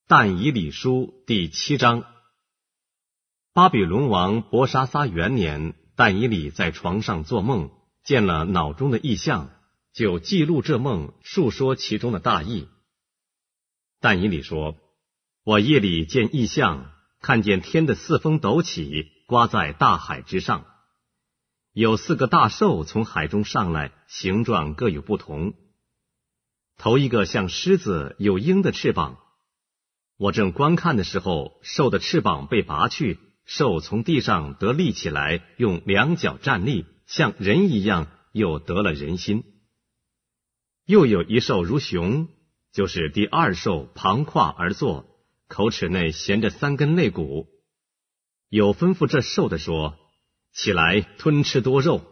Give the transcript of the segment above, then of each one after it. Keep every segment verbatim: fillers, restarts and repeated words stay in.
但以理书第七章。巴比伦王伯沙撒元年，但以理在床上做梦，见了脑中的异象，就记录这梦，述说其中的大意。但以理说：我夜里见异象，看见天的四风陡起，刮在大海之上，有四个大兽从海中上来，形状各有不同。头一个像狮子，有鹰的翅膀。我正观看的时候，兽的翅膀被拔去，兽从地上得立起来，用两脚站立，像人一样，又得了人心。又有一兽如熊，就是第二兽，旁跨而坐，口齿内衔着三根肋骨。有吩咐这兽的说：起来，吞吃多肉。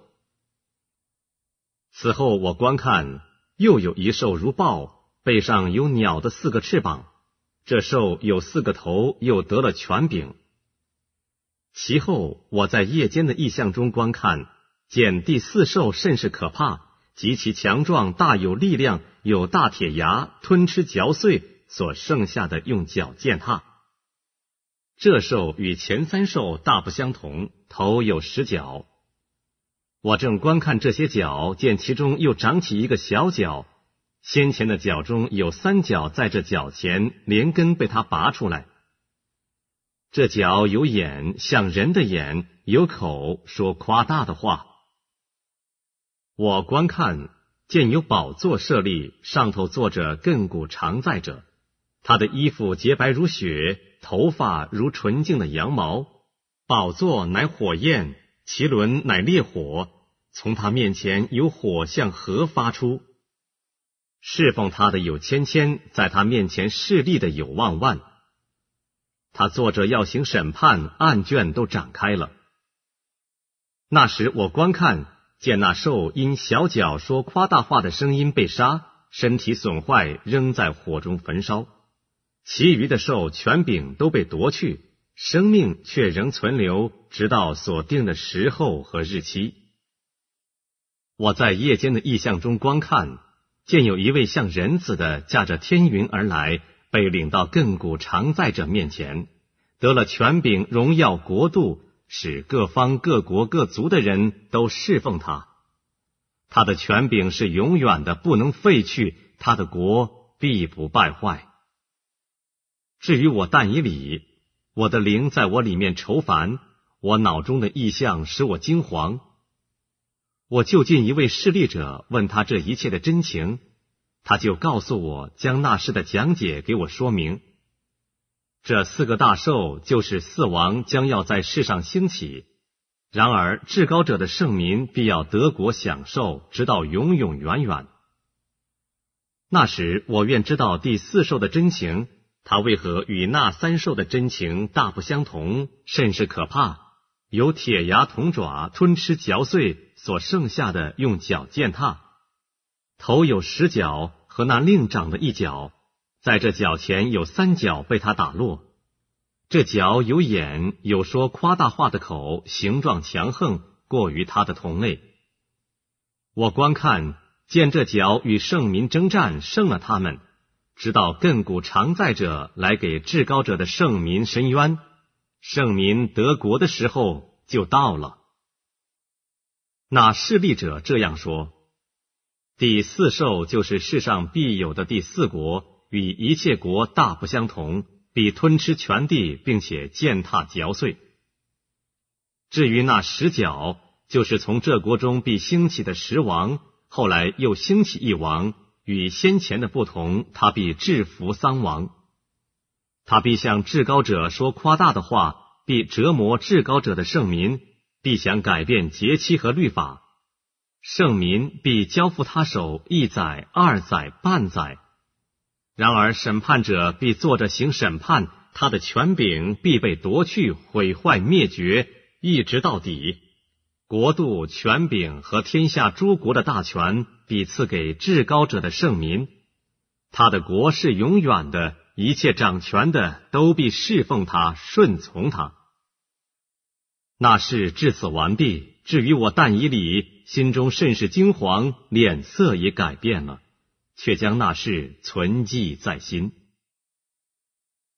此后我观看，又有一兽如豹，背上有鸟的四个翅膀。这兽有四个头，又得了权柄。其后我在夜间的异象中观看，见第四兽甚是可怕，极其强壮，大有力量，有大铁牙，吞吃嚼碎，所剩下的用脚践踏。这兽与前三兽大不相同，头有十角。我正观看这些角，见其中又长起一个小角，先前的角中有三角在这角前，连根被它拔出来。这角有眼，像人的眼，有口，说夸大的话。我观看，见有宝座设立，上头坐着亘古常在者，他的衣服洁白如雪，头发如纯净的羊毛。宝座乃火焰，其轮乃烈火，从他面前有火向河发出。侍奉他的有千千，在他面前侍立的有万万。他坐着要行审判，案卷都展开了。那时我观看，见那兽因小脚说夸大话的声音被杀，身体损坏，扔在火中焚烧。其余的兽权柄都被夺去，生命却仍存留，直到所定的时候和日期。我在夜间的异象中观看，见有一位像人子的驾着天云而来，被领到亘古常在者面前，得了权柄、荣耀、国度，使各方各国各族的人都侍奉他。他的权柄是永远的，不能废去，他的国必不败坏。至于我但以理，我的灵在我里面愁烦，我脑中的异象使我惊惶。我就近一位侍立者，问他这一切的真情，他就告诉我，将那事的讲解给我说明。这四个大兽就是四王将要在世上兴起，然而至高者的圣民必要得国享受，直到永永远远。那时我愿知道第四兽的真情，他为何与那三兽的真情大不相同，甚是可怕，有铁牙铜爪，吞吃嚼碎，所剩下的用脚践踏。头有十角，和那另长的一角，在这角前有三角被他打落。这角有眼，有说夸大话的口，形状强横，过于他的同类。我观看，见这角与圣民征战，胜了他们，直到亘古常在者来给至高者的圣民伸冤，圣民得国的时候就到了。那侍立者这样说：第四兽就是世上必有的第四国，与一切国大不相同，必吞吃全地，并且践踏嚼碎。至于那十角，就是从这国中必兴起的十王，后来又兴起一王，与先前的不同，他必制服三王。他必向至高者说夸大的话，必折磨至高者的圣民，必想改变节期和律法。圣民必交付他手一载、二载、半载。然而审判者必坐着行审判，他的权柄必被夺去、毁坏、灭绝，一直到底。国度、权柄和天下诸国的大权必赐给至高者的圣民。他的国是永远的，一切掌权的都必侍奉他、顺从他。那事至此完毕。至于我但以理，心中甚是惊惶，脸色也改变了，却将那事存记在心。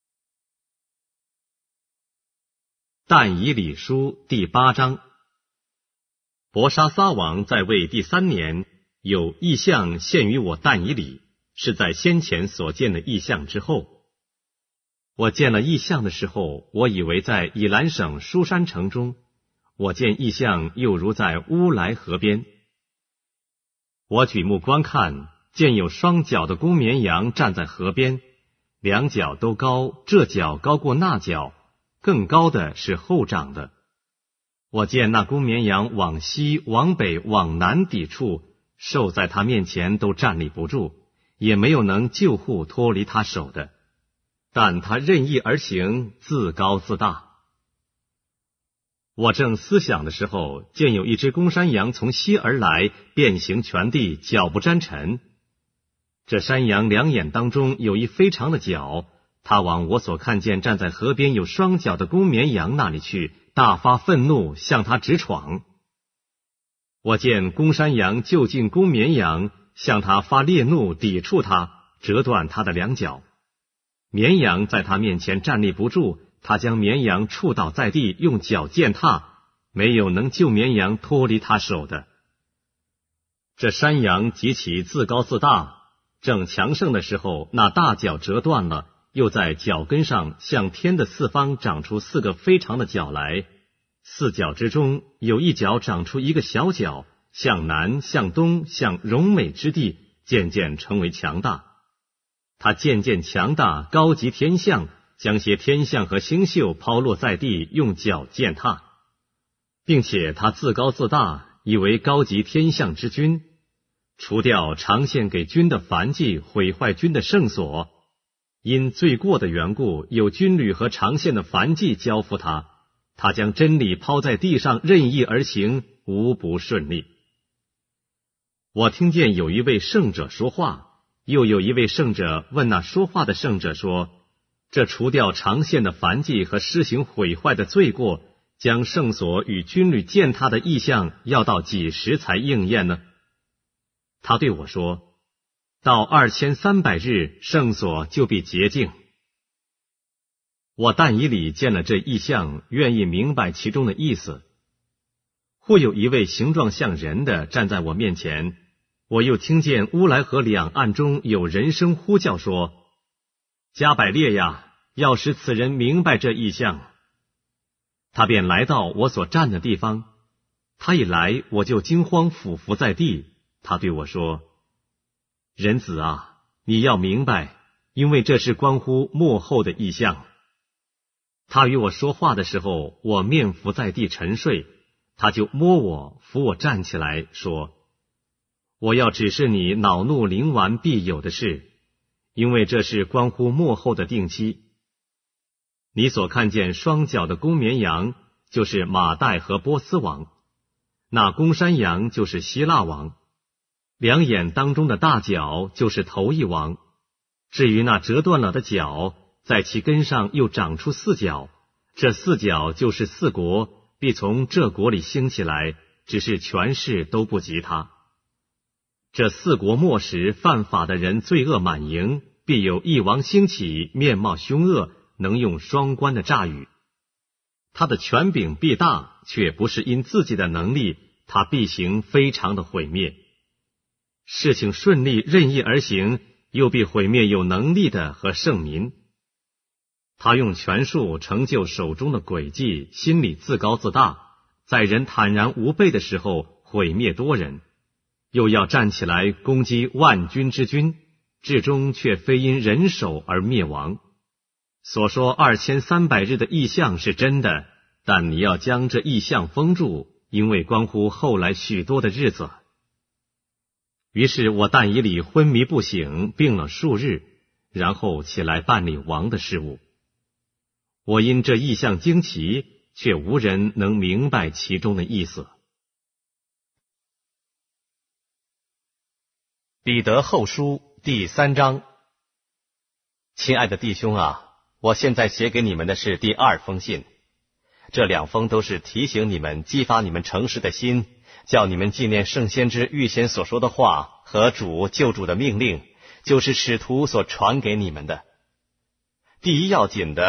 但以理书第八章。伯沙撒王在位第三年，有异象现于我但以理，是在先前所见的异象之后。我见了异象的时候，我以为在以兰省书珊城中，我见异象又如在乌来河边。我举目观看，见有双脚的公绵羊站在河边，两脚都高，这脚高过那脚，更高的是后长的。我见那公绵羊往西、往北、往南抵触，兽在他面前都站立不住，也没有能救护脱离他手的，但他任意而行，自高自大。我正思想的时候，见有一只公山羊从西而来，遍行全地，脚不沾尘。这山羊两眼当中有一非常的角，他往我所看见站在河边有双脚的公绵羊那里去，大发愤怒，向他直闯。我见公山羊就近公绵羊，向他发烈怒，抵触他，折断他的两脚。绵羊在他面前站立不住，他将绵羊触倒在地，用脚践踏，没有能救绵羊脱离他手的。这山羊极其自高自大，正强盛的时候，那大角折断了，又在脚跟上向天的四方长出四个非常的角来，四角之中有一角长出一个小角，向南、向东、向荣美之地，渐渐成为强大。他渐渐强大，高及天象，将些天象和星宿抛落在地，用脚践踏，并且他自高自大，以为高级天象之君，除掉常献给君的燔祭，毁坏君的圣所。因罪过的缘故，有军旅和常献的燔祭交付他，他将真理抛在地上，任意而行，无不顺利。我听见有一位圣者说话，又有一位圣者问那说话的圣者说，这除掉常献的燔祭和施行毁坏的罪过，将圣所与军旅践踏的意象，要到几时才应验呢？他对我说，到二千三百日，圣所就必洁净。我但以理见了这异象，愿意明白其中的意思。或有一位形状像人的站在我面前，我又听见乌来河两岸中有人声呼叫说，加百列呀，要使此人明白这异象。他便来到我所站的地方，他一来，我就惊慌俯伏在地。他对我说，人子啊，你要明白，因为这是关乎末后的异象。他与我说话的时候，我面伏在地沉睡，他就摸我，扶我站起来，说，我要指示你恼怒灵顽必有的事，因为这是关乎末后的定期。你所看见双脚的公绵羊，就是马代和波斯王，那公山羊就是希腊王，两眼当中的大角就是头一王。至于那折断了的角，在其根上又长出四角，这四角就是四国，必从这国里兴起来，只是权势都不及他。这四国末时，犯法的人罪恶满盈，必有一王兴起，面貌凶恶，能用双关的诈语。他的权柄必大，却不是因自己的能力，他必行非常的毁灭。事情顺利，任意而行，又必毁灭有能力的和圣民。他用权术成就手中的诡计，心里自高自大，在人坦然无备的时候毁灭多人，又要站起来攻击万军之君，至终却非因人手而灭亡。所说二千三百日的异象是真的，但你要将这异象封住，因为关乎后来许多的日子。于是我但以理昏迷不醒，病了数日，然后起来办理王的事务。我因这异象惊奇，却无人能明白其中的意思。彼得后书第三章。亲爱的弟兄啊，我现在写给你们的是第二封信，这两封都是提醒你们，激发你们诚实的心，叫你们纪念圣先知预先所说的话和主救主的命令，就是使徒所传给你们的。第一要紧的，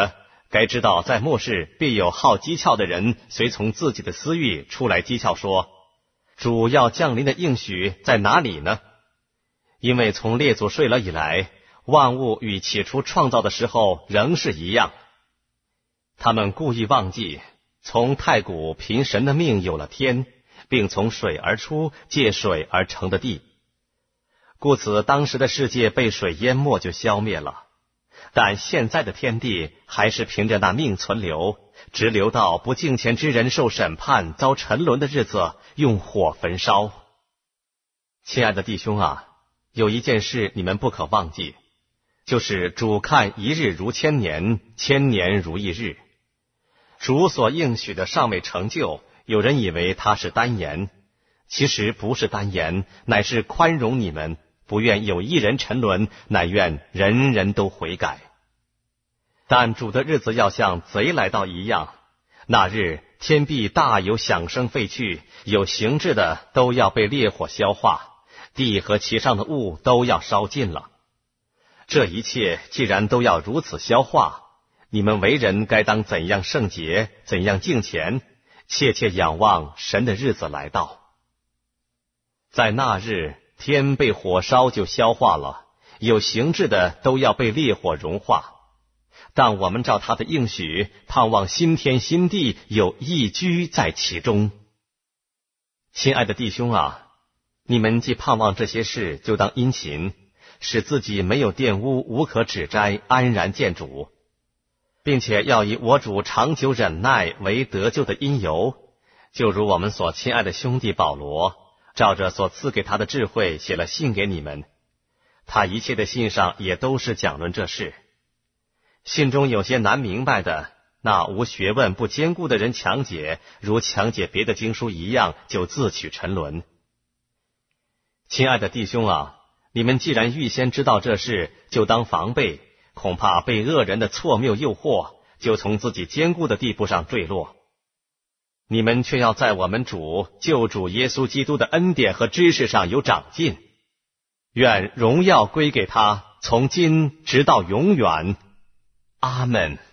该知道在末世必有好讥诮的人随从自己的私欲出来讥诮说，主要降临的应许在哪里呢？因为从列祖睡了以来，万物与起初创造的时候仍是一样。他们故意忘记，从太古凭神的命有了天，并从水而出，借水而成的地。故此当时的世界被水淹没就消灭了，但现在的天地还是凭着那命存留，直留到不敬虔之人受审判遭沉沦的日子，用火焚烧。亲爱的弟兄啊，有一件事你们不可忘记，就是主看一日如千年，千年如一日。主所应许的尚未成就，有人以为他是单言，其实不是单言，乃是宽容你们，不愿有一人沉沦，乃愿人人都悔改。但主的日子要像贼来到一样，那日天必大有响声废去，有形质的都要被烈火消化，地和其上的物都要烧尽了。这一切既然都要如此消化，你们为人该当怎样圣洁，怎样敬虔，切切仰望神的日子来到。在那日，天被火烧就消化了，有形质的都要被烈火融化。但我们照他的应许，盼望新天新地，有一居在其中。亲爱的弟兄啊，你们既盼望这些事，就当殷勤，使自己没有玷污，无可指摘，安然见主，并且要以我主长久忍耐为得救的因由，就如我们所亲爱的兄弟保罗照着所赐给他的智慧写了信给你们，他一切的信上也都是讲论这事。信中有些难明白的，那无学问不坚固的人强解，如强解别的经书一样，就自取沉沦。亲爱的弟兄啊，你们既然预先知道这事，就当防备，恐怕被恶人的错谬诱惑，就从自己坚固的地步上坠落。你们却要在我们主救主耶稣基督的恩典和知识上有长进。愿荣耀归给他，从今直到永远。阿们。